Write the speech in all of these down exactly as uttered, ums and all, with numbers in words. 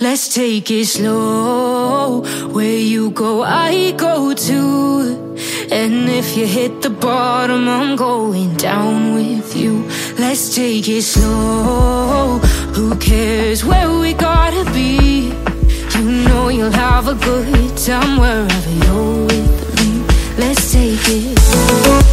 Let's take it slow. Where you go, I go too. And if you hit the bottom, I'm going down with you. Let's take it slow. Who cares where we gotta be? You know you'll have a good time wherever you're with me. Let's take it slow.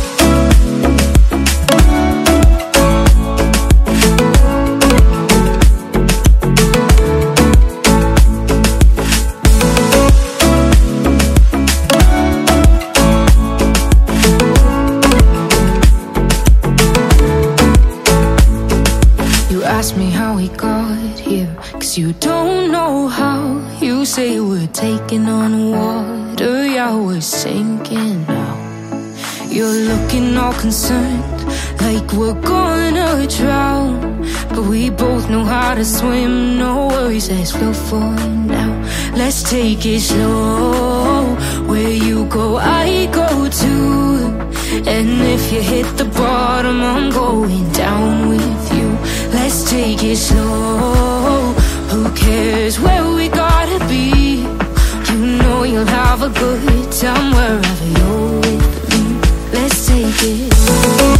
Ask me how we got here, cause you don't know how. You say we're taking on water, yeah, we're sinking now. You're looking all concerned, like we're gonna drown. But we both know how to swim, no worries, let's go for now. Let's take it slow. Where you go, I go too. And if you hit the bottom, I'm going down with you. Let's take it slow. Who cares where we gotta be? You know you'll have a good time wherever you're with me. Let's take it slow.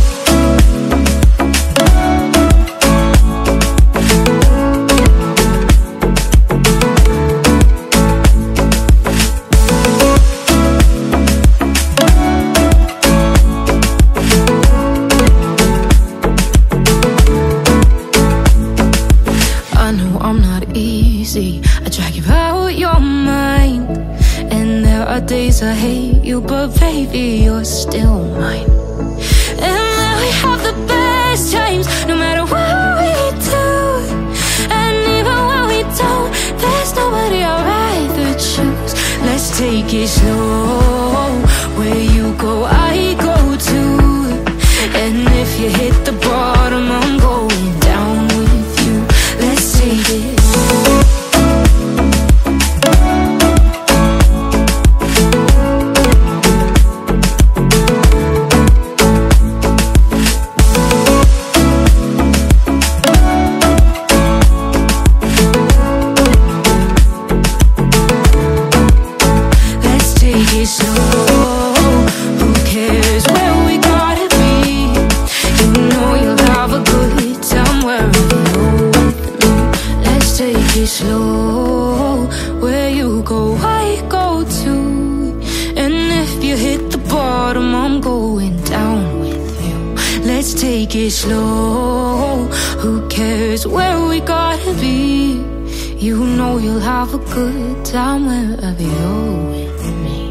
I drag you out your mind, and there are days I hate you, but baby, you're still mine. And then we have the best times, no matter what we do. And even when we don't, there's nobody I'd rather choose. Let's take it slow. Where you go, I go too. And if you hit the bottom, I'm going down with you. Let's take it slow. Slow, where you go, I go too. And if you hit the bottom, I'm going down with you. Let's take it slow. Who cares where we gotta be? You know you'll have a good time wherever you're with me.